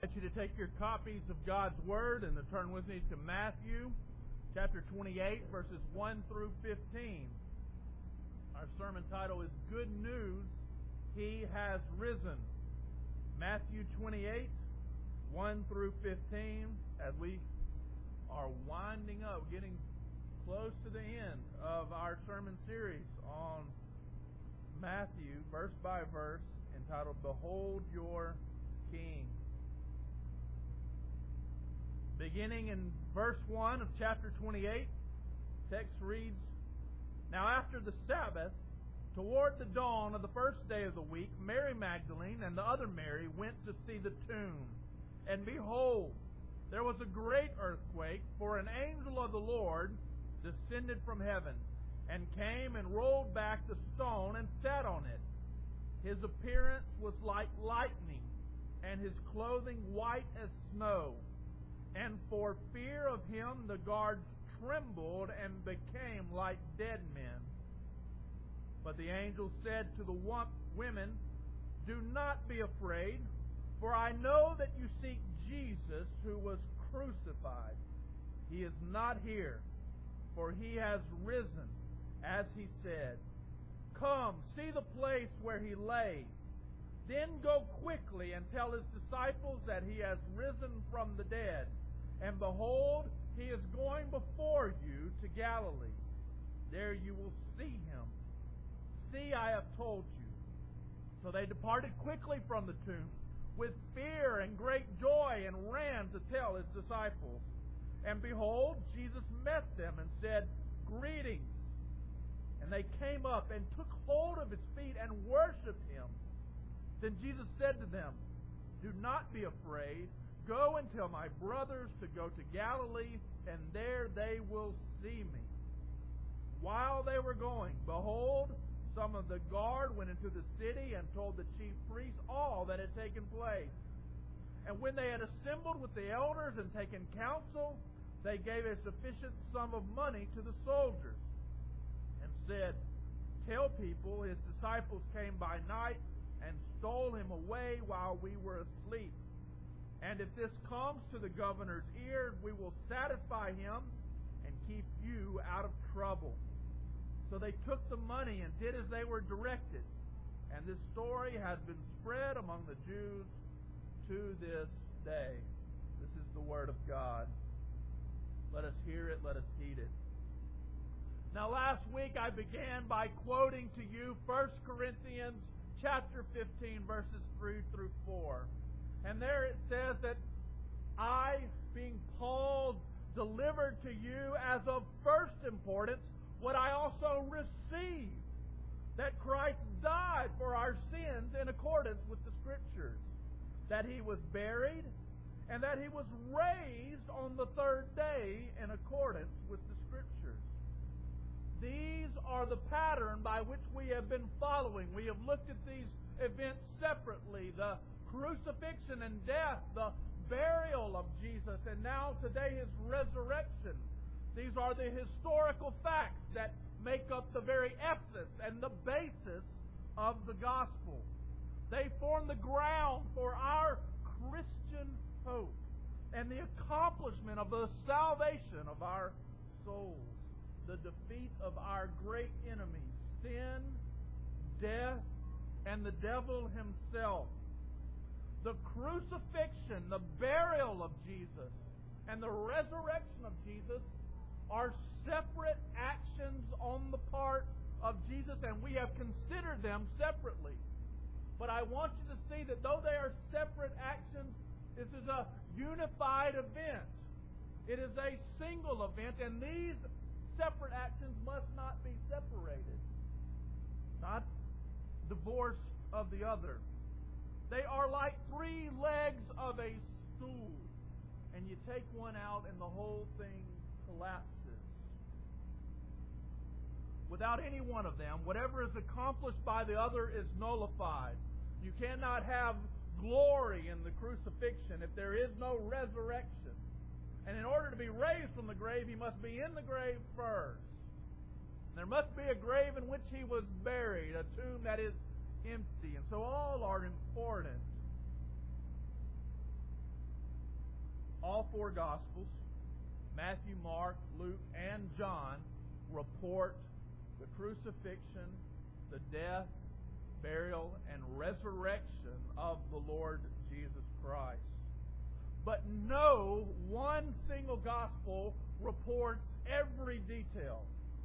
I want you to take your copies of God's Word and to turn with me to Matthew chapter 28, verses 1 through 15. Our sermon title is Good News, He Has Risen. Matthew 28, 1 through 15, as we are winding up, getting close to the end of our sermon series on Matthew, verse by verse, entitled Behold Your King. Beginning in verse 1 of chapter 28, text reads, Now after the Sabbath, toward the dawn of the first day of the week, Mary Magdalene and the other Mary went to see the tomb. And behold, there was a great earthquake, for an angel of the Lord descended from heaven, and came and rolled back the stone and sat on it. His appearance was like lightning, and his clothing white as snow. And for fear of him the guards trembled and became like dead men. But the angel said to the women, Do not be afraid, for I know that you seek Jesus who was crucified. He is not here, for he has risen, as he said. Come, see the place where he lay. Then go quickly and tell his disciples that he has risen from the dead. And behold, he is going before you to Galilee. There you will see him. See, I have told you. So they departed quickly from the tomb with fear and great joy, and ran to tell his disciples. And behold, Jesus met them and said, Greetings. And they came up and took hold of his feet and worshipped him. Then Jesus said to them, Do not be afraid. Go and tell my brothers to go to Galilee, and there they will see me. While they were going, behold, some of the guard went into the city and told the chief priests all that had taken place. And when they had assembled with the elders and taken counsel, they gave a sufficient sum of money to the soldiers, and said, Tell people his disciples came by night and stole him away while we were asleep. And if this comes to the governor's ears, we will satisfy him and keep you out of trouble. So they took the money and did as they were directed. And this story has been spread among the Jews to this day. This is the word of God. Let us hear it. Let us heed it. Now last week I began by quoting to you 1 Corinthians chapter 15, verses 3 through 4. And there it says that I, being Paul, delivered to you as of first importance what I also received, that Christ died for our sins in accordance with the Scriptures, that He was buried, and that He was raised on the third day in accordance with the Scriptures. These are the pattern by which we have been following. We have looked at these events separately, the crucifixion and death, the burial of Jesus, and now today His resurrection. These are the historical facts that make up the very essence and the basis of the gospel. They form the ground for our Christian hope and the accomplishment of the salvation of our souls, the defeat of our great enemies, sin, death, and the devil himself. The crucifixion, the burial of Jesus, and the resurrection of Jesus are separate actions on the part of Jesus, and we have considered them separately. But I want you to see that though they are separate actions, this is a unified event. It is a single event, and these separate actions must not be separated, not divorced of the other. They are like three legs of a stool, and you take one out and the whole thing collapses. Without any one of them, whatever is accomplished by the other is nullified. You cannot have glory in the crucifixion if there is no resurrection. And in order to be raised from the grave, He must be in the grave first. There must be a grave in which He was buried, a tomb that is empty. And so all are important. all four Gospels, Matthew, Mark, Luke, and John, report the crucifixion, the death, burial, and resurrection of the Lord Jesus Christ. But no one single Gospel reports every detail.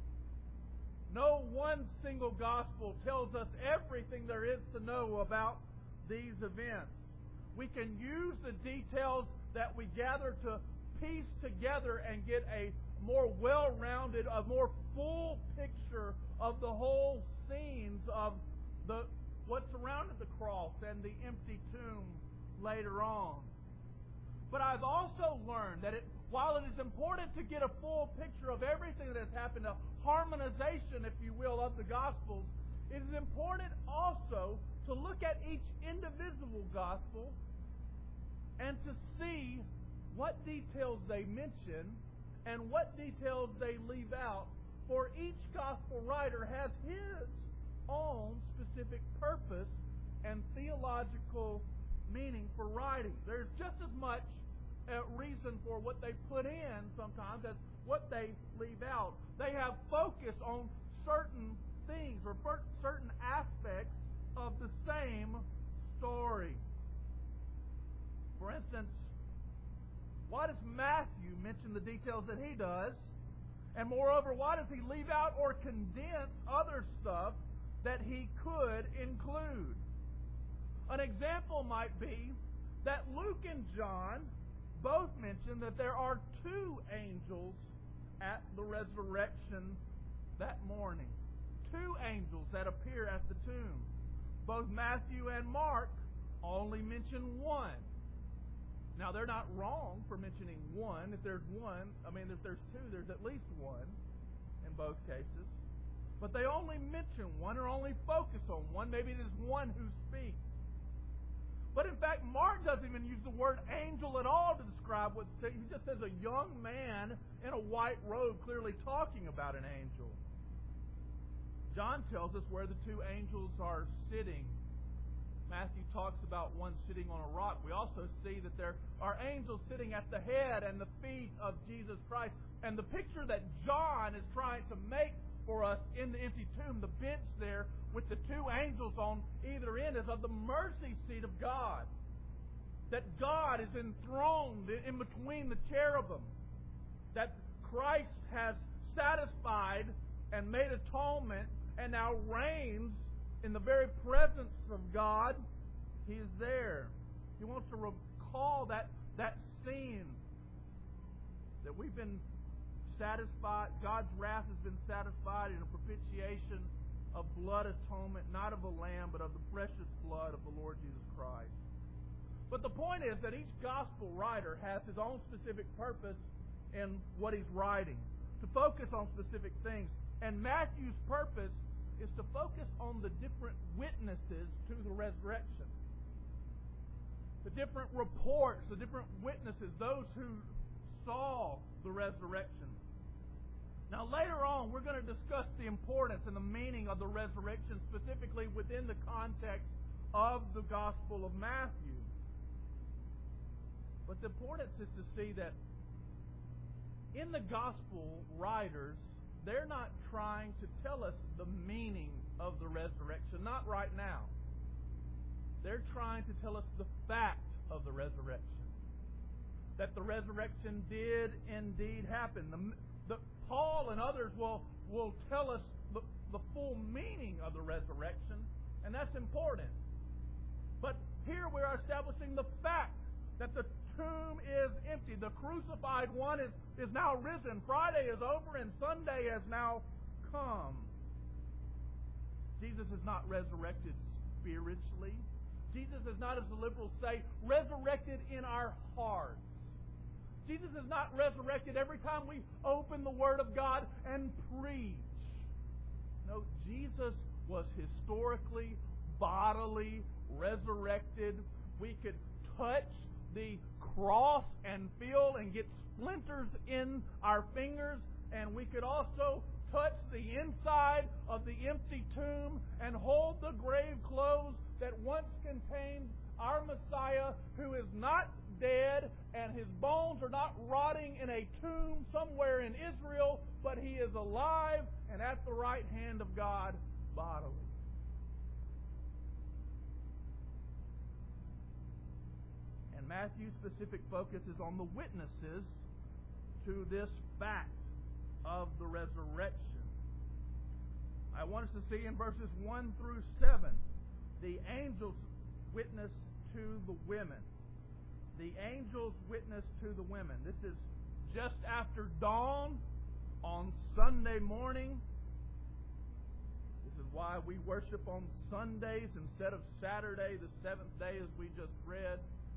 No one single Gospel tells us everything there is to know about these events. We can use the details that we gather to piece together and get a more well-rounded, a more full picture of the whole scenes of what surrounded the cross and the empty tomb later on. But I've also learned that while it is important to get a full picture of everything that has happened, a harmonization, if you will, of the Gospels, it is important also to look at each individual Gospel and to see what details they mention and what details they leave out. For each Gospel writer has his own specific purpose and theological meaning for writing. There's just as much reason for what they put in sometimes as what they leave out. They have focus on certain things or certain aspects of the same story. For instance, why does Matthew mention the details that he does? And moreover, why does he leave out or condense other stuff that he could include? An example might be that Luke and John both mention that there are two angels at the resurrection that morning. Two angels that appear at the tomb. Both Matthew and Mark only mention one. Now, they're not wrong for mentioning one. If there's one, if there's two, there's at least one in both cases. But they only mention one or only focus on one. Maybe it is one who speaks. But in fact, Mark doesn't even use the word angel at all to describe what he just says a young man in a white robe, clearly talking about an angel. John tells us where the two angels are sitting. Matthew talks about one sitting on a rock. We also see that there are angels sitting at the head and the feet of Jesus Christ. And the picture that John is trying to make for us in the empty tomb, the bench there with the two angels on either end, is of the mercy seat of God. That God is enthroned in between the cherubim. That Christ has satisfied and made atonement and now reigns in the very presence of God. He is there. He wants to recall that scene that we've been satisfied. God's wrath has been satisfied in a propitiation of blood atonement, not of a lamb, but of the precious blood of the Lord Jesus Christ. But the point is that each gospel writer has his own specific purpose in what he's writing, to focus on specific things. And Matthew's purpose is to focus on the different witnesses to the resurrection. The different reports, the different witnesses, those who saw the resurrection. Now later on, we're going to discuss the importance and the meaning of the resurrection, specifically within the context of the Gospel of Matthew. But the importance is to see that in the Gospel writers, they're not trying to tell us the meaning of the resurrection. Not right now. They're trying to tell us the fact of the resurrection. That the resurrection did indeed happen. Paul and others will tell us the full meaning of the resurrection, and that's important. But here we are establishing the fact that the tomb is empty. The crucified one is now risen. Friday is over and Sunday has now come. Jesus is not resurrected spiritually. Jesus is not, as the liberals say, resurrected in our hearts. Jesus is not resurrected every time we open the Word of God and preach. No, Jesus was historically, bodily resurrected. We could touch the cross and feel and get splinters in our fingers, and we could also touch the inside of the empty tomb and hold the grave clothes that once contained our Messiah, who is not dead, and his bones are not rotting in a tomb somewhere in Israel, but he is alive and at the right hand of God bodily. And Matthew's specific focus is on the witnesses to this fact of the resurrection. I want us to see in verses 1 through 7 the angels' witness to the women. The angels' witness to the women. This is just after dawn on Sunday morning. This is why we worship on Sundays instead of Saturday, the seventh day, as we just read.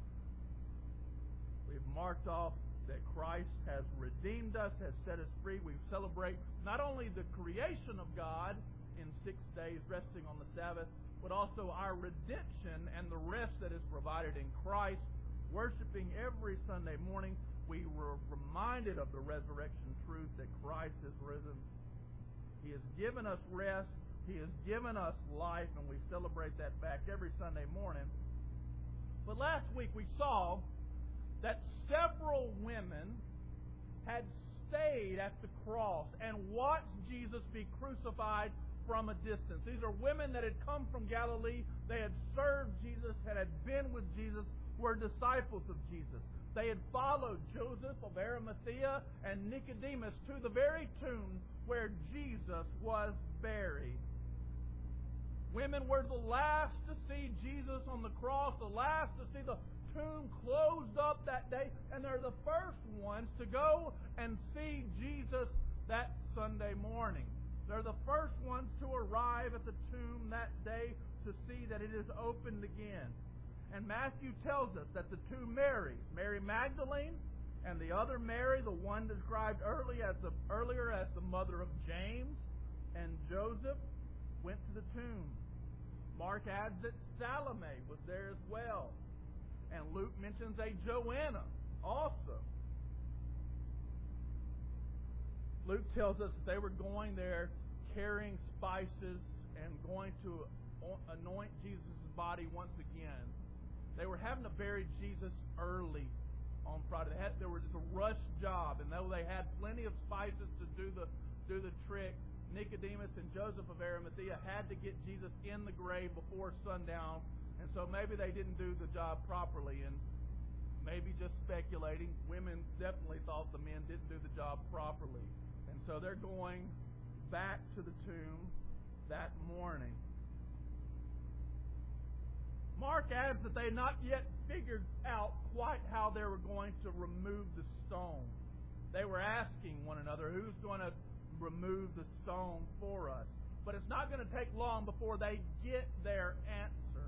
We've marked off that Christ has redeemed us, has set us free. We celebrate not only the creation of God in 6 days, resting on the Sabbath, but also our redemption and the rest that is provided in Christ. Worshiping every Sunday morning, we were reminded of the resurrection truth that Christ has risen. He has given us rest. He has given us life, and we celebrate that fact every Sunday morning. But last week we saw that several women had stayed at the cross and watched Jesus be crucified from a distance. These are women that had come from Galilee. They had served Jesus, had been with Jesus, were disciples of Jesus. They had followed Joseph of Arimathea and Nicodemus to the very tomb where Jesus was buried. Women were the last to see Jesus on the cross, the last to see the tomb closed up that day, and they're the first ones to go and see Jesus that Sunday morning. They're the first ones to arrive at the tomb that day to see that it is opened again. And Matthew tells us that the two Marys, Mary Magdalene and the other Mary, the one described earlier as the mother of James and Joseph, went to the tomb. Mark adds that Salome was there as well. And Luke mentions a Joanna also. Luke tells us that they were going there carrying spices and going to anoint Jesus' body once again. They were having to bury Jesus early on Friday. There was a rush job, and though they had plenty of spices to do the trick, Nicodemus and Joseph of Arimathea had to get Jesus in the grave before sundown, and so maybe they didn't do the job properly. And maybe just speculating, women definitely thought the men didn't do the job properly, and so they're going back to the tomb that morning. Mark adds that they had not yet figured out quite how they were going to remove the stone. They were asking one another, who's going to remove the stone for us? But it's not going to take long before they get their answer,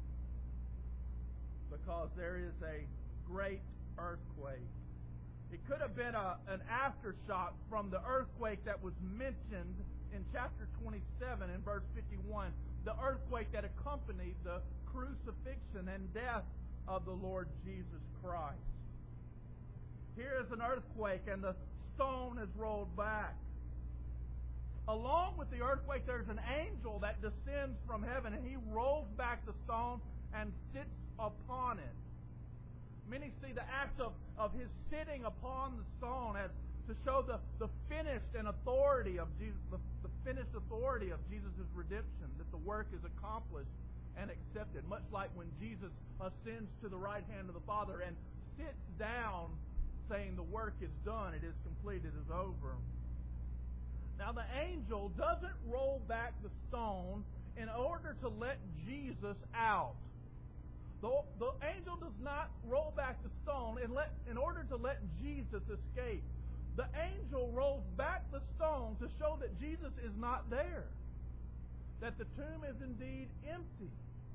because there is a great earthquake. It could have been an aftershock from the earthquake that was mentioned in chapter 27 in verse 51, the earthquake that accompanied the crucifixion and death of the Lord Jesus Christ. Here is an earthquake, and the stone is rolled back. Along with the earthquake, there's an angel that descends from heaven, and he rolls back the stone and sits upon it. Many see the act of his sitting upon the stone as to show the finished and authority of Jesus, the finished authority of Jesus' redemption, that the work is accomplished and accepted, much like when Jesus ascends to the right hand of the Father and sits down saying the work is done, it is complete, it is over. Now the angel doesn't roll back the stone in order to let Jesus out. The angel does not roll back the stone in order to let Jesus escape. The angel rolls back the stone to show that Jesus is not there, that the tomb is indeed empty.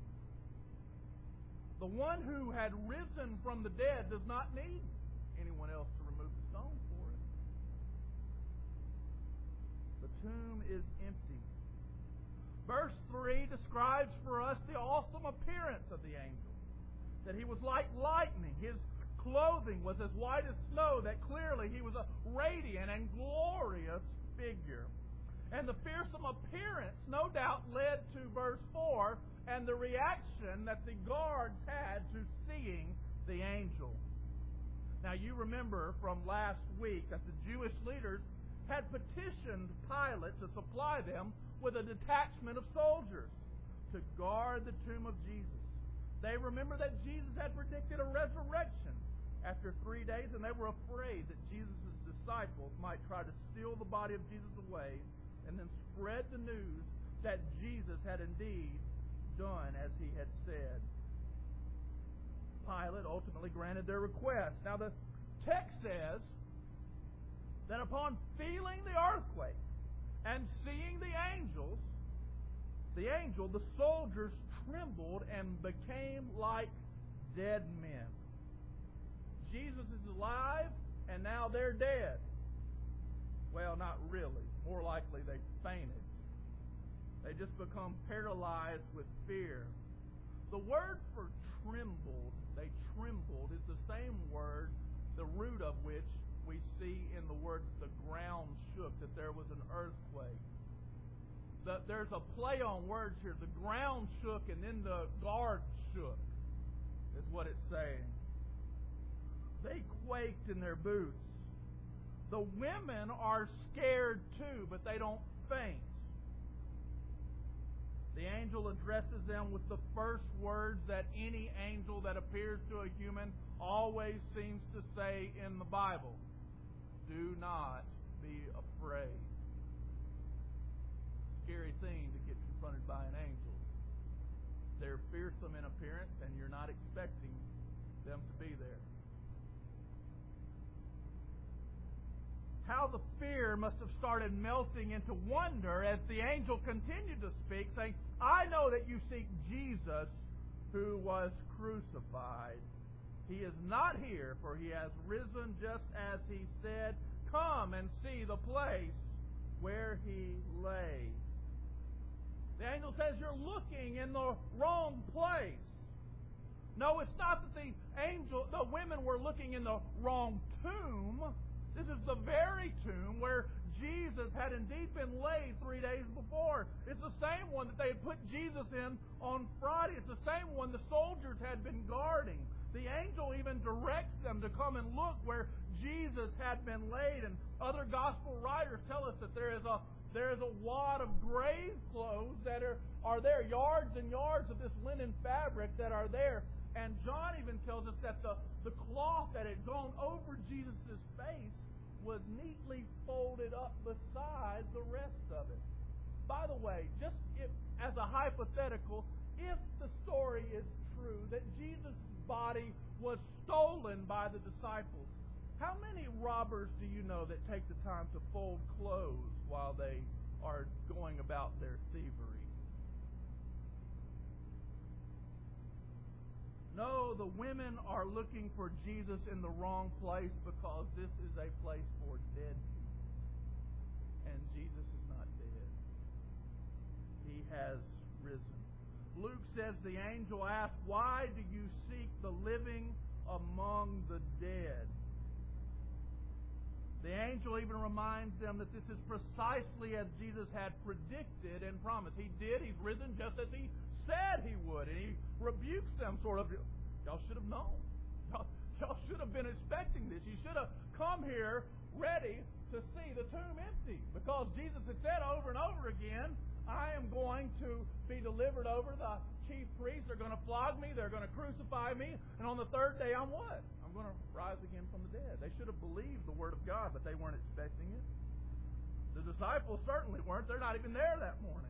The one who had risen from the dead does not need anyone else to remove the stone for it. The tomb is empty. Verse 3 describes for us the awesome appearance of the angel, that he was like lightning. His clothing was as white as snow, that clearly he was a radiant and glorious figure. And the fearsome appearance no doubt led to verse 4 and the reaction that the guards had to seeing the angel. you remember from last week that the Jewish leaders had petitioned Pilate to supply them with a detachment of soldiers to guard the tomb of Jesus. They remember that Jesus had predicted a resurrection after 3 days, and they were afraid that Jesus' disciples might try to steal the body of Jesus away and then spread the news that Jesus had indeed done as he had said. Pilate ultimately granted their request. Now the text says that upon feeling the earthquake and seeing the soldiers trembled and became like dead men. Jesus is alive, and now they're dead. Well, not really. More likely they fainted. They just become paralyzed with fear. The word for trembled, they trembled, is the same word, the root of which we see in the word the ground shook, that there was an earthquake. There's a play on words here. The ground shook and then the guard shook, is what it's saying. They quaked in their boots. The women are scared too, but they don't faint. The angel addresses them with the first words that any angel that appears to a human always seems to say in the Bible. Do not be afraid. Scary thing to get confronted by an angel. They're fearsome in appearance, and you're not expecting them to be there. How the fear must have started melting into wonder as the angel continued to speak, saying, I know that you seek Jesus who was crucified. He is not here, for he has risen just as he said. Come and see the place where he lay. The angel says, you're looking in the wrong place. No, it's not that the women were looking in the wrong tomb. This is the very tomb where Jesus had indeed been laid 3 days before. It's the same one that they had put Jesus in on Friday. It's the same one the soldiers had been guarding. The angel even directs them to come and look where Jesus had been laid. And other gospel writers tell us that there is a wad of grave clothes that are there, yards and yards of this linen fabric that are there. And John even tells us that the cloth that had gone over Jesus' face was neatly folded up beside the rest of it. By the way, as a hypothetical, if the story is true that Jesus' body was stolen by the disciples, how many robbers do you know that take the time to fold clothes while they are going about their thievery? No, the women are looking for Jesus in the wrong place because this is a place for dead people. And Jesus is not dead. He has risen. Luke says the angel asked, why do you seek the living among the dead? The angel even reminds them that this is precisely as Jesus had predicted and promised. He did. He's risen just as he said he would. And he rebukes them sort of. Y'all should have known. Y'all should have been expecting this. You should have come here ready to see the tomb empty. Because Jesus had said over and over again, I am going to be delivered over. The chief priests are going to flog me. They're going to crucify me. And on the third day, I'm what? I'm going to rise again from the dead. They should have believed the word of God, but they weren't expecting it. The disciples certainly weren't. They're not even there that morning.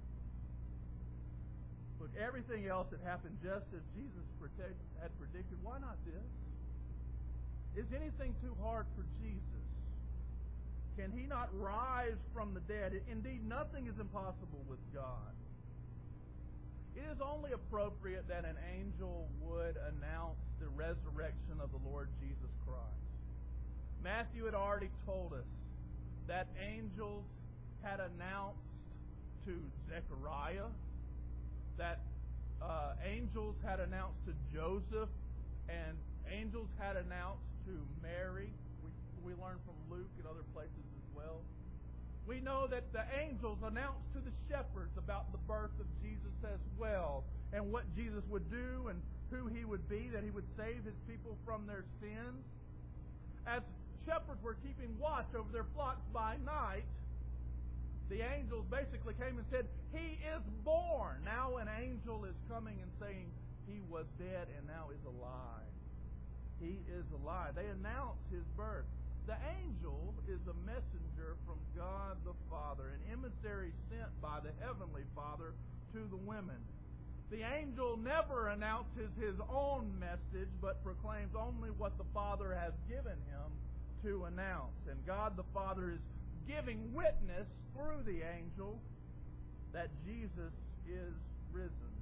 Look, everything else had happened just as Jesus had predicted. Why not this? Is anything too hard for Jesus? Can he not rise from the dead? Indeed, nothing is impossible with God. It is only appropriate that an angel would announce the resurrection of the Lord Jesus Christ. Matthew had already told us that angels had announced to Zechariah, that angels had announced to Joseph, and angels had announced to Mary. We learn from Luke and other places as well. We know that the angels announced to the shepherds about the birth of Jesus as well, and what Jesus would do and who he would be, that he would save his people from their sins. as shepherds were keeping watch over their flocks by night, the angels basically came and said, He is born. Now an angel is coming and saying, He was dead and now is alive. He is alive. They announce His birth. The angel is a messenger from God the Father, an emissary sent by the Heavenly Father to the women. The angel never announces his own message, but proclaims only what the Father has given him to announce. And God the Father is giving witness through the angel that Jesus is risen.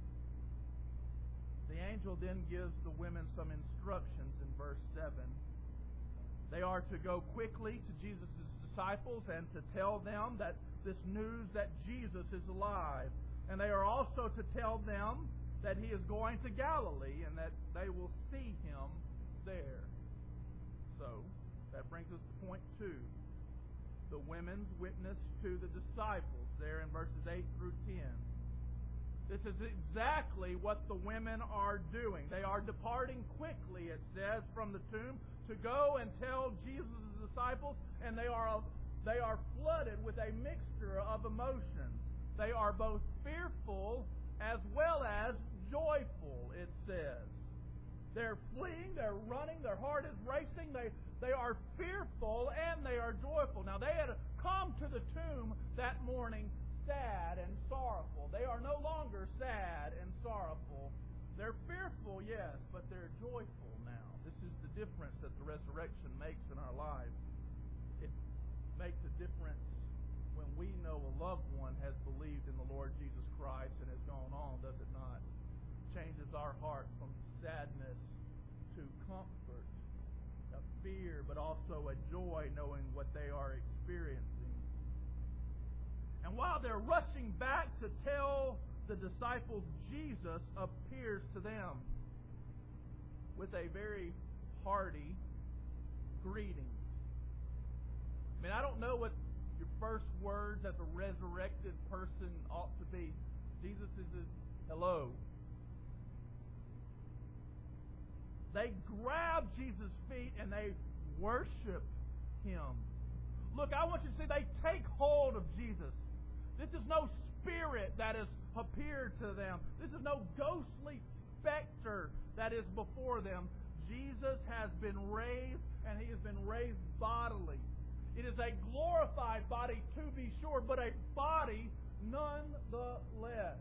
The angel then gives the women some instructions in verse 7. They are to go quickly to Jesus' disciples and to tell them that this news that Jesus is alive. And they are also to tell them that He is going to Galilee and that they will see Him there. So, that brings us to point 2. The women's witness to the disciples there in verses 8 through 10. This is exactly what the women are doing. They are departing quickly, it says, from the tomb to go and tell Jesus' disciples, and they are flooded with a mixture of emotions. They are both fearful as well as joyful, it says. They're fleeing, they're running, their heart is racing, they are fearful and they are joyful. Now they had come to the tomb that morning sad and sorrowful. They are no longer sad and sorrowful. They're fearful, yes, but they're joyful now. This is the difference that the resurrection makes in our lives. It makes a difference when we know a loved one has believed in the Lord Jesus Christ and has gone on, does it not? Changes our heart from sadness to comfort, a fear, but also a joy knowing what they are experiencing. And while they're rushing back to tell the disciples, Jesus appears to them with a very hearty greeting. I mean, I don't know what your first words as a resurrected person ought to be. Jesus is hello. They grab Jesus' feet and they worship Him. Look, I want you to see they take hold of Jesus. This is no spirit that has appeared to them. This is no ghostly specter that is before them. Jesus has been raised, and He has been raised bodily. It is a glorified body, to be sure, but a body nonetheless.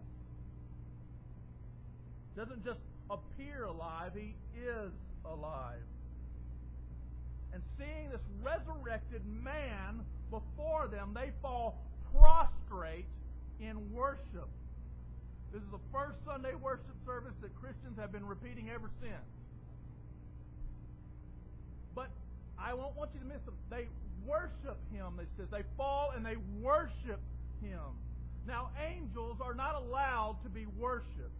Doesn't just appear alive, He is alive. And seeing this resurrected man before them, they fall prostrate in worship. This is the first Sunday worship service that Christians have been repeating ever since. But I won't want you to miss them. They worship Him, it says. They fall and they worship Him. Now, angels are not allowed to be worshipped.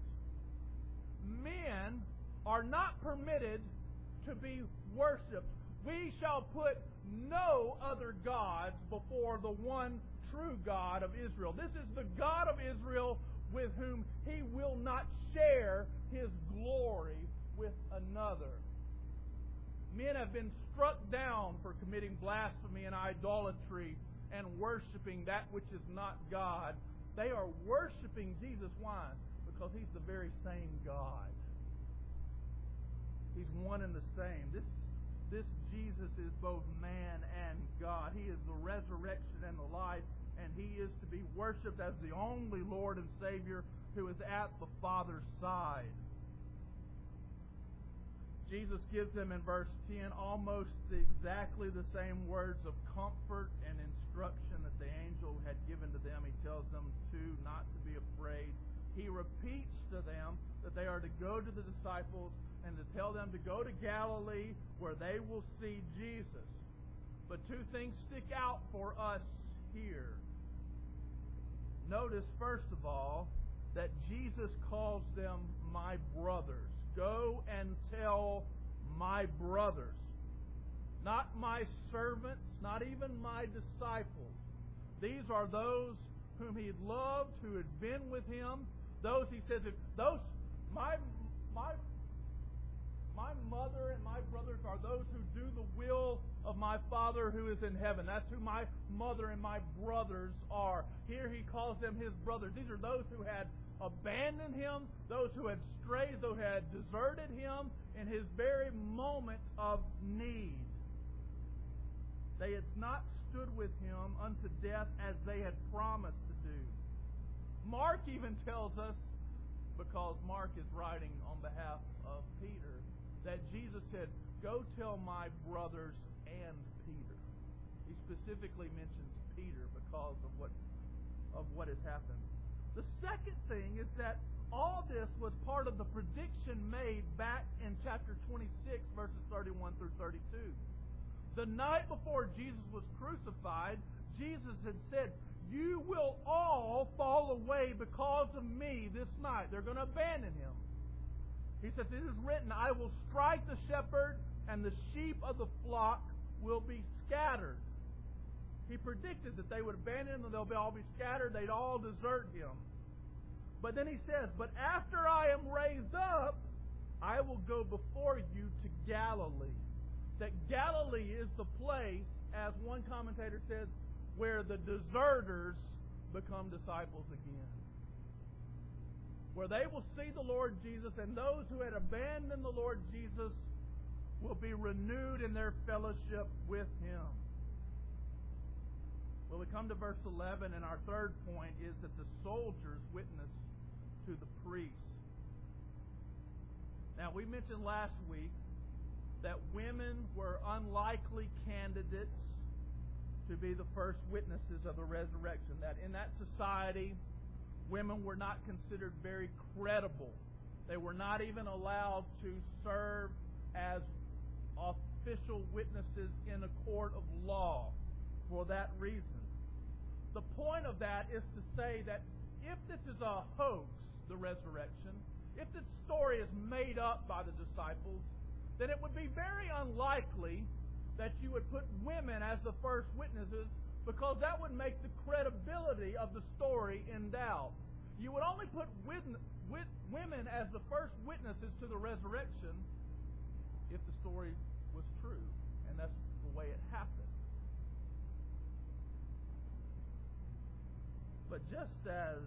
Men are not permitted to be worshipped. We shall put no other gods before the one true God of Israel. This is the God of Israel with whom He will not share His glory with another. Men have been struck down for committing blasphemy and idolatry and worshiping that which is not God. They are worshiping Jesus. Why? Because He's the very same God. He's one and the same. This Jesus is both man and God. He is the resurrection and the life, and He is to be worshipped as the only Lord and Savior who is at the Father's side. Jesus gives them in verse 10 almost exactly the same words of comfort and instruction that the angel had given to them. He tells them not to be afraid. He repeats to them that they are to go to the disciples and to tell them to go to Galilee where they will see Jesus. But two things stick out for us here. Notice, first of all, that Jesus calls them my brothers. Go and tell my brothers. Not my servants, not even my disciples. These are those whom He loved, who had been with Him. Those, He says, my mother and my brothers are those who do the will of my Father who is in heaven. That's who my mother and my brothers are. Here he calls them his brothers. These are those who had abandoned him, those who had strayed, those who had deserted him in his very moment of need. They had not stood with him unto death as they had promised to do. Mark even tells us, because Mark is writing on behalf of Peter, that Jesus said, "Go tell my brothers and Peter." He specifically mentions Peter because of what has happened. The second thing is that all this was part of the prediction made back in chapter 26, verses 31 through 32. The night before Jesus was crucified, Jesus had said, "You will all fall away because of me this night." They're going to abandon him. He said, "It is written, I will strike the shepherd, and the sheep of the flock will be scattered." He predicted that they would abandon him, and they'll all be scattered. They'd all desert him. But then he says, "But after I am raised up, I will go before you to Galilee." That Galilee is the place, as one commentator says, where the deserters become disciples again. Where they will see the Lord Jesus, and those who had abandoned the Lord Jesus will be renewed in their fellowship with him. Well, we come to verse 11, and our third point is that the soldiers witness to the priests. Now, we mentioned last week that women were unlikely candidates to be the first witnesses of the resurrection. That in that society, women were not considered very credible. They were not even allowed to serve as official witnesses in a court of law for that reason. The point of that is to say that if this is a hoax, the resurrection, if this story is made up by the disciples, then it would be very unlikely that you would put women as the first witnesses, because that would make the credibility of the story in doubt. You would only put women as the first witnesses to the resurrection if the story was true, and that's the way it happened. But just as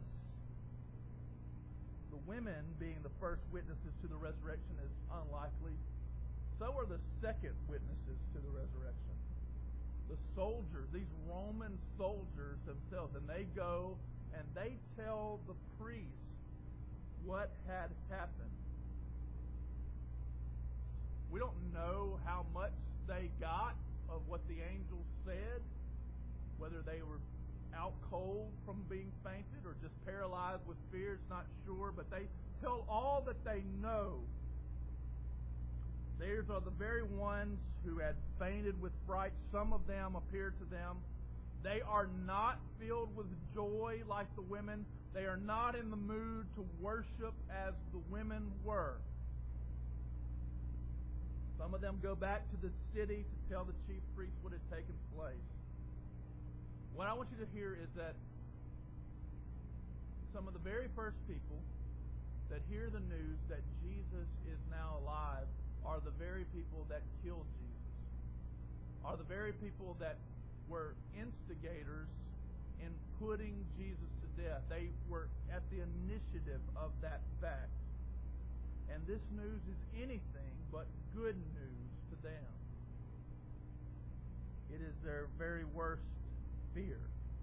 the women being the first witnesses to the resurrection is unlikely, so are the second witnesses to the resurrection. The soldiers, these Roman soldiers themselves, and they go and they tell the priests what had happened. We don't know how much they got of what the angels said, whether they were out cold from being fainted or just paralyzed with fear. It's not sure, but they tell all that they know. These are the very ones who had fainted with fright. Some of them appeared to them. They are not filled with joy like the women. They are not in the mood to worship as the women were. Some of them go back to the city to tell the chief priests what had taken place. What I want you to hear is that some of the very first people that hear the news that Jesus is now alive are the very people that killed Jesus, are the very people that were instigators in putting Jesus to death. They were at the initiative of that fact. And this news is anything but good news to them. It is their very worst fear.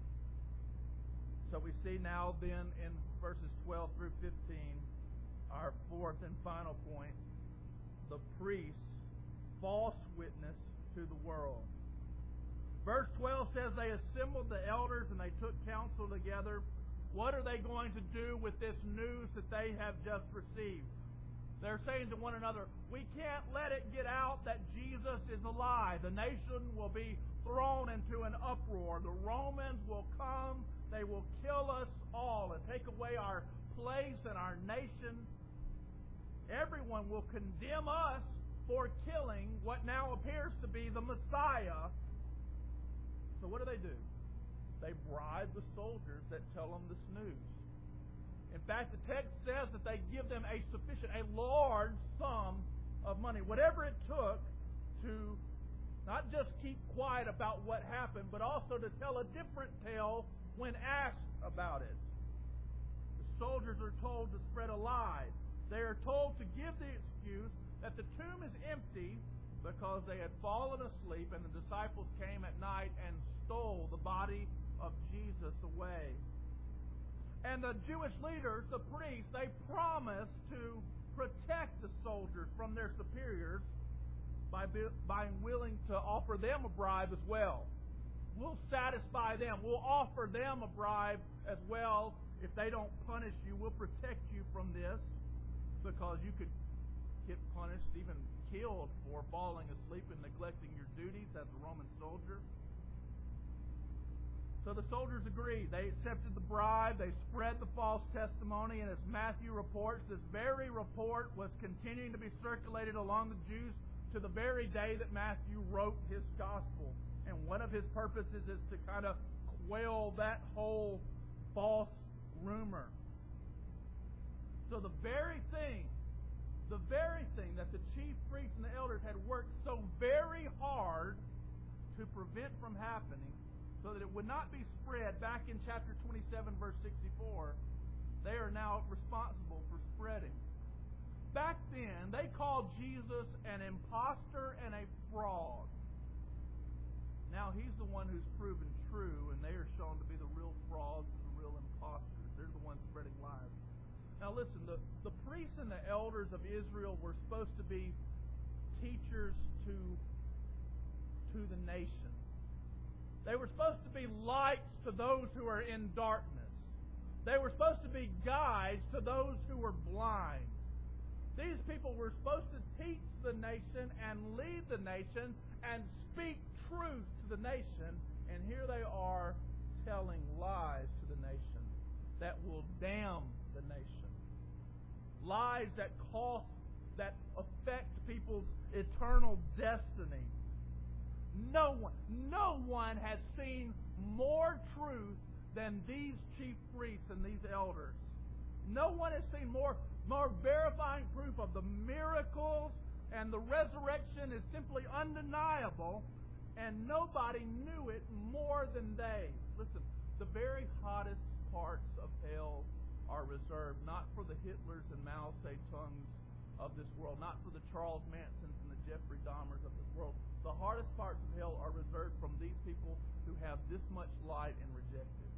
So we see now then in verses 12 through 15, our fourth and final point, the priest's false witness to the world. Verse 12 says they assembled the elders and they took counsel together. What are they going to do with this news that they have just received? They're saying to one another, we can't let it get out that Jesus is alive. The nation will be thrown into an uproar. The Romans will come. They will kill us all and take away our place and our nation. Everyone will condemn us for killing what now appears to be the Messiah. So what do? They bribe the soldiers that tell them this news. In fact, the text says that they give them a large sum of money, whatever it took to Not just keep quiet about what happened, but also to tell a different tale when asked about it. The soldiers are told to spread a lie. They are told to give the excuse that the tomb is empty because they had fallen asleep and the disciples came at night and stole the body of Jesus away. And the Jewish leaders, the priests, they promised to protect the soldiers from their superiors by being willing to offer them a bribe as well. We'll satisfy them. We'll offer them a bribe as well. If they don't punish you, we'll protect you from this, because you could get punished, even killed, for falling asleep and neglecting your duties as a Roman soldier. So the soldiers agreed. They accepted the bribe. They spread the false testimony. And as Matthew reports, this very report was continuing to be circulated among the Jews to the very day that Matthew wrote his gospel. And one of his purposes is to kind of quell that whole false rumor. So the very thing that the chief priests and the elders had worked so very hard to prevent from happening, so that it would not be spread, back in chapter 27, verse 64, they are now responsible for spreading. Back then, they called Jesus an imposter and a fraud. Now he's the one who's proven true, and they are shown to be the real frauds and the real imposters. They're the ones spreading lies. Now listen, the priests and the elders of Israel were supposed to be teachers to the nation. They were supposed to be lights to those who are in darkness. They were supposed to be guides to those who were blind. These people were supposed to teach the nation and lead the nation and speak truth to the nation. And here they are telling lies to the nation that will damn the nation. Lies that cost, that affect people's eternal destiny. No one has seen more truth than these chief priests and these elders. No one has seen more verifying proof of the miracles, and the resurrection is simply undeniable, and nobody knew it more than they. Listen, the very hottest parts of hell are reserved not for the Hitlers and Mao Zedongs of this world, not for the Charles Mansons and the Jeffrey Dahmers of this world. The hardest parts of hell are reserved from these people who have this much light and reject it.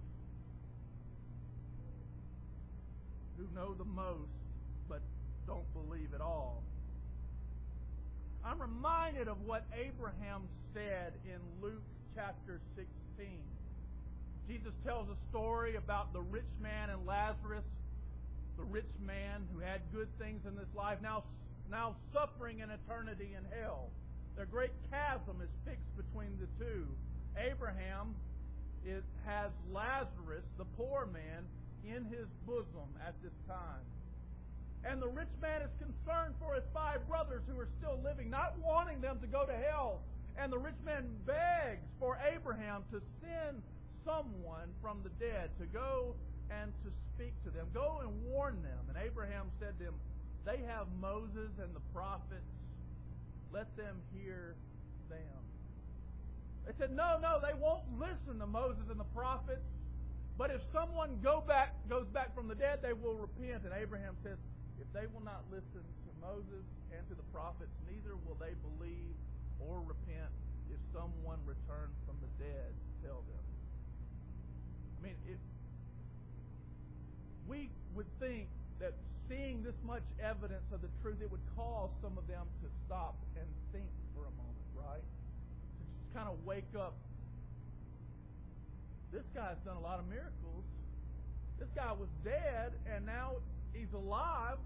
Who know the most, but don't believe at all. I'm reminded of what Abraham said in Luke chapter 16. Jesus tells a story about the rich man and Lazarus, the rich man who had good things in this life, now suffering an eternity in hell. The great chasm is fixed between the two. Abraham has Lazarus, the poor man, in his bosom at this time. And the rich man is concerned for his 5 brothers who are still living, not wanting them to go to hell. And the rich man begs for Abraham to send someone from the dead to go and to speak to them. Go and warn them. And Abraham said to him, they have Moses and the prophets. Let them hear them. They said, no, they won't listen to Moses and the prophets. But if someone goes back from the dead, they will repent. And Abraham says, if they will not listen to Moses and to the prophets, neither will they believe or repent if someone returns from the dead to tell them. I mean, we would think that seeing this much evidence of the truth, it would cause some of them to stop and think for a moment, right? To just kind of wake up. This guy's done a lot of miracles. This guy was dead, and now he's alive.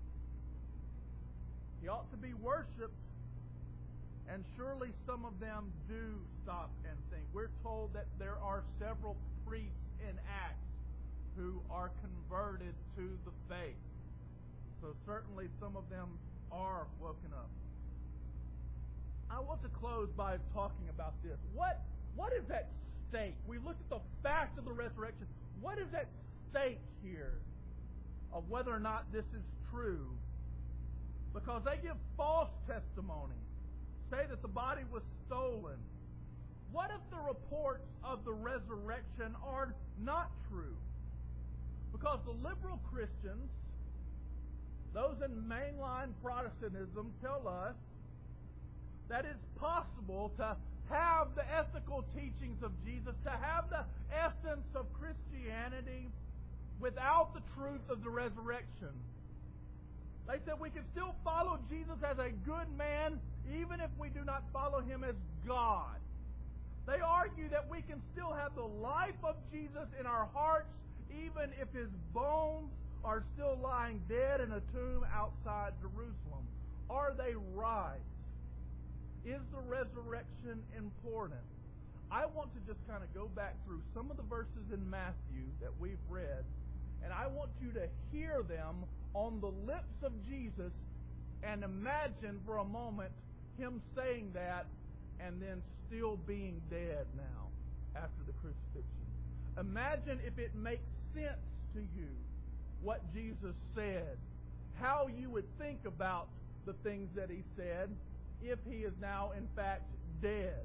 He ought to be worshipped. And surely some of them do stop and think. We're told that there are several priests in Acts who are converted to the faith. So certainly some of them are woken up. I want to close by talking about this. What is at stake? We look at the fact of the resurrection. What is at stake here of whether or not this is true? Because they give false testimony. say that the body was stolen. What if the reports of the resurrection are not true? Because the liberal Christians, those in mainline Protestantism, tell us that it's possible to have the ethical teachings of Jesus, to have the essence of Christianity without the truth of the resurrection. They said we can still follow Jesus as a good man even if we do not follow Him as God. They argue that we can still have the life of Jesus in our hearts even if His bones are still lying dead in a tomb outside Jerusalem. Are they right? Is the resurrection important? I want to just kind of go back through some of the verses in Matthew that we've read, and I want you to hear them on the lips of Jesus and imagine for a moment Him saying that and then still being dead now after the crucifixion. Imagine if it makes sense to you what Jesus said, how you would think about the things that He said if He is now in fact dead.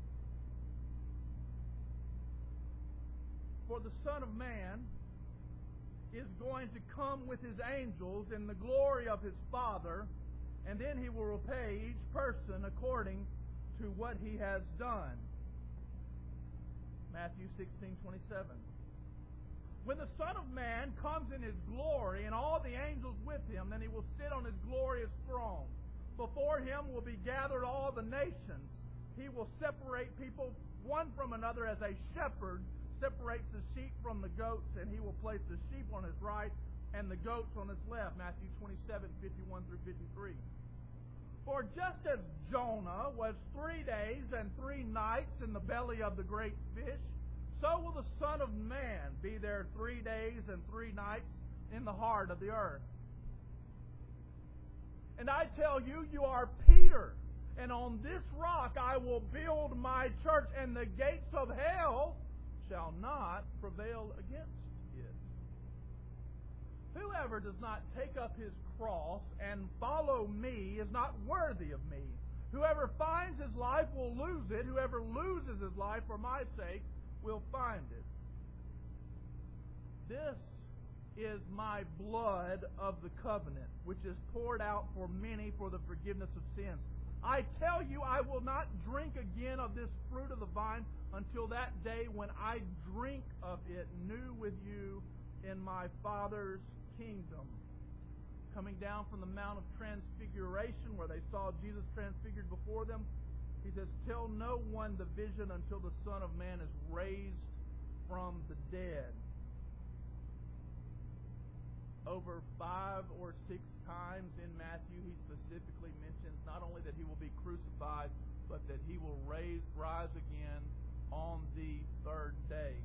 For the Son of Man is going to come with His angels in the glory of His Father, and then He will repay each person according to what he has done. Matthew 16:27. When the Son of Man comes in His glory and all the angels with Him, then He will sit on His glorious throne. Before Him will be gathered all the nations. He will separate people one from another as a shepherd separates the sheep from the goats, and He will place the sheep on His right and the goats on His left. Matthew 27:51 through 53. For just as Jonah was 3 days and 3 nights in the belly of the great fish, so will the Son of Man be there 3 days and 3 nights in the heart of the earth. And I tell you, you are Peter, and on this rock I will build my church, and the gates of hell shall not prevail against it. Whoever does not take up his cross and follow me is not worthy of me. Whoever finds his life will lose it. Whoever loses his life for my sake will find it. This is my blood of the covenant, which is poured out for many for the forgiveness of sins. I tell you, I will not drink again of this fruit of the vine until that day when I drink of it new with you in my Father's kingdom. Coming down from the Mount of Transfiguration, where they saw Jesus transfigured before them, He says, tell no one the vision until the Son of Man is raised from the dead. Over 5 or 6 times in Matthew, He specifically mentions not only that He will be crucified, but that He will rise again on the 3rd day.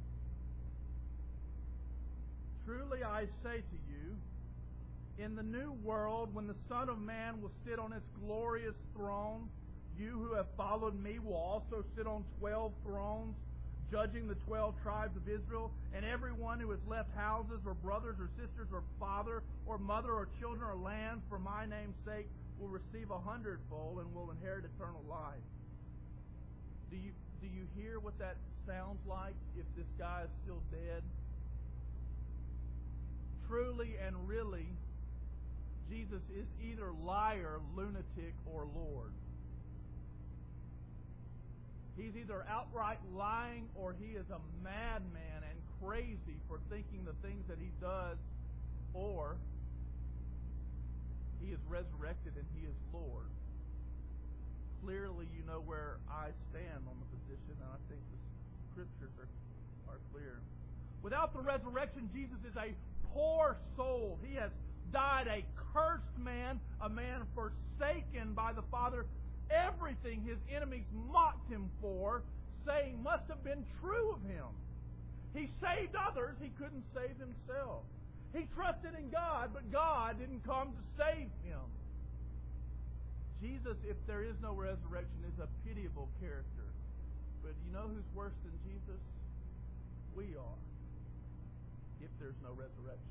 Truly I say to you, in the new world, when the Son of Man will sit on its glorious throne, you who have followed me will also sit on 12 thrones, judging the 12 tribes of Israel, and everyone who has left houses or brothers or sisters or father or mother or children or lands for my name's sake will receive 100-fold and will inherit eternal life. Do you hear what that sounds like if this guy is still dead? Truly and really, Jesus is either liar, lunatic, or Lord. He's either outright lying or He is a madman and crazy for thinking the things that He does, or He is resurrected and He is Lord. Clearly, you know where I stand on the position, and I think the Scriptures are clear. Without the resurrection, Jesus is a poor soul. He has died a cursed man, a man forsaken by the Father. Everything His enemies mocked Him for, saying must have been true of Him. He saved others, He couldn't save Himself. He trusted in God, but God didn't come to save Him. Jesus, if there is no resurrection, is a pitiable character. But you know who's worse than Jesus? We are, if there's no resurrection.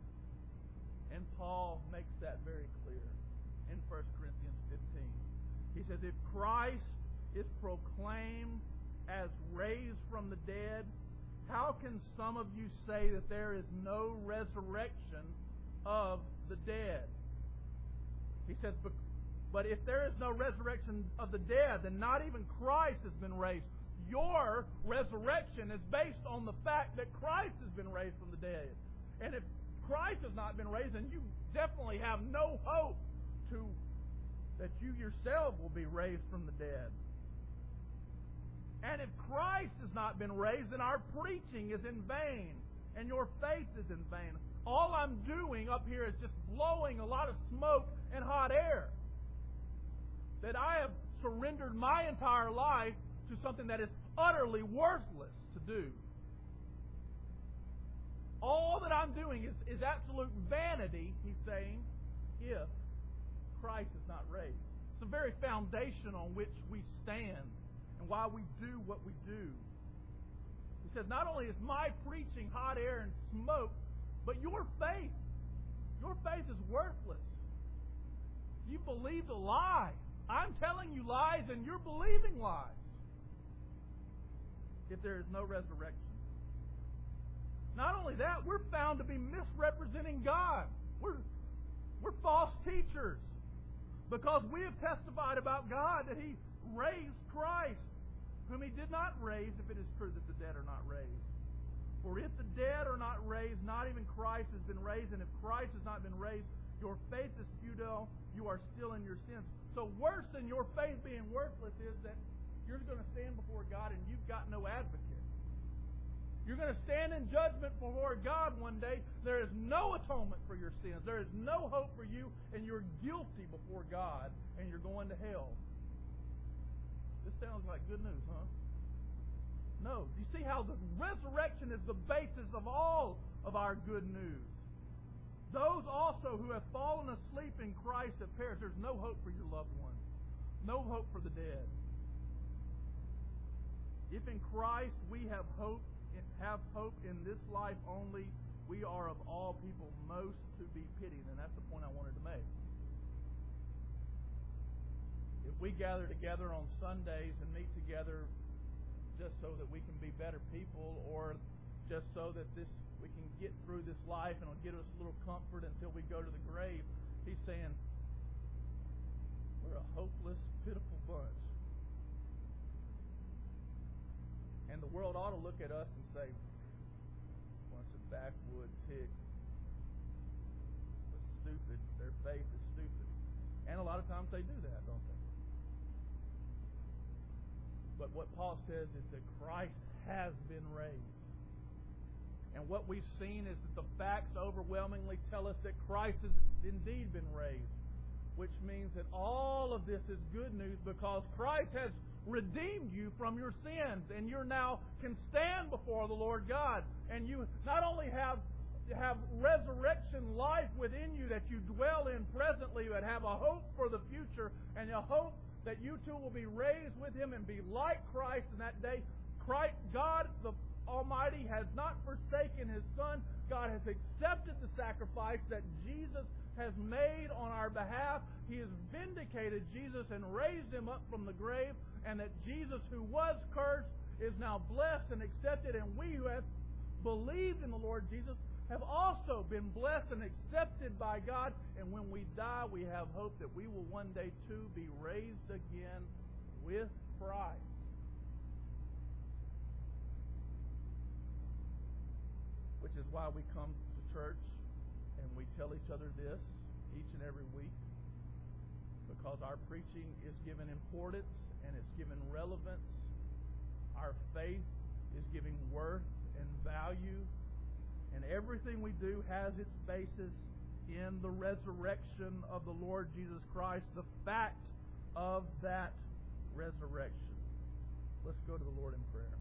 And Paul makes that very clear in 1 Corinthians 15. He says, if Christ is proclaimed as raised from the dead, how can some of you say that there is no resurrection of the dead? He says, but if there is no resurrection of the dead, then not even Christ has been raised. Your resurrection is based on the fact that Christ has been raised from the dead. And if Christ has not been raised, then you definitely have no hope that you yourself will be raised from the dead. And if Christ has not been raised, then our preaching is in vain, and your faith is in vain. All I'm doing up here is just blowing a lot of smoke and hot air. That I have surrendered my entire life to something that is utterly worthless to do. All that I'm doing is absolute vanity, he's saying, if Christ is not raised. It's the very foundation on which we stand and why we do what we do. He says, not only is my preaching hot air and smoke, but your faith is worthless. You believed a lie. I'm telling you lies and you're believing lies. If there is no resurrection. Not only that, we're found to be misrepresenting God. We're false teachers. Because we have testified about God that He raised Christ, whom He did not raise, if it is true that the dead are not raised. For if the dead are not raised, not even Christ has been raised. And if Christ has not been raised, your faith is futile. You are still in your sins. So worse than your faith being worthless is that you're going to stand before God and you've got no advocate. You're going to stand in judgment before God one day. There is no atonement for your sins. There is no hope for you, and you're guilty before God, and you're going to hell. This sounds like good news, huh? No. You see how the resurrection is the basis of all of our good news. Those also who have fallen asleep in Christ have perished. There's no hope for your loved ones. No hope for the dead. If in Christ we have hope in this life only, we are of all people most to be pitied. And that's the point I wanted to make. If we gather together on Sundays and meet together just so that we can be better people, or just so that we can get through this life and it'll get us a little comfort until we go to the grave, he's saying we're a hopeless, pitiful bunch. And the world ought to look at us and say, bunch of backwoods hicks. They're stupid. Their faith is stupid. And a lot of times they do that, don't they? But what Paul says is that Christ has been raised. And what we've seen is that the facts overwhelmingly tell us that Christ has indeed been raised. Which means that all of this is good news because Christ has redeemed you from your sins, and you now can stand before the Lord God, and you not only have resurrection life within you that you dwell in presently, but have a hope for the future, and a hope that you too will be raised with Him and be like Christ in that day. God the Almighty has not forsaken His Son. God has accepted the sacrifice that Jesus has made on our behalf. He has vindicated Jesus and raised Him up from the grave, and that Jesus, who was cursed, is now blessed and accepted, and we who have believed in the Lord Jesus have also been blessed and accepted by God, and when we die, we have hope that we will one day too be raised again with Christ. Which is why we come to church and we tell each other this each and every week, because our preaching is given importance and it's given relevance. Our faith is giving worth and value, and everything we do has its basis in the resurrection of the Lord Jesus Christ, the fact of that resurrection. Let's go to the Lord in prayer.